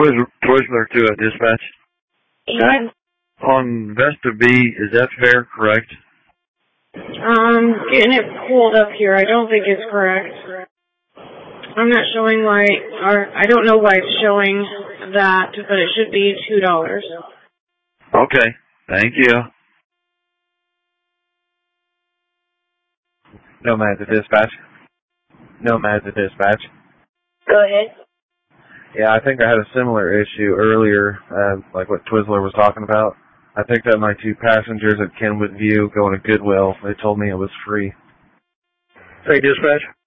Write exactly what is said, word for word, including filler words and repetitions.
Twizzler, Twizzler to a dispatch. And On Vesta B, is that fare correct? um, getting it pulled up here, I don't think it's correct. I'm not showing why, or I don't know why it's showing that, but it should be two dollars. Okay, thank you. Nomad to dispatch. Nomad to dispatch. Go ahead. Yeah, I think I had a similar issue earlier, uh, like what Twizzler was talking about. I picked up my two passengers at Kenwood View going to Goodwill. They told me it was free. Hey, dispatch.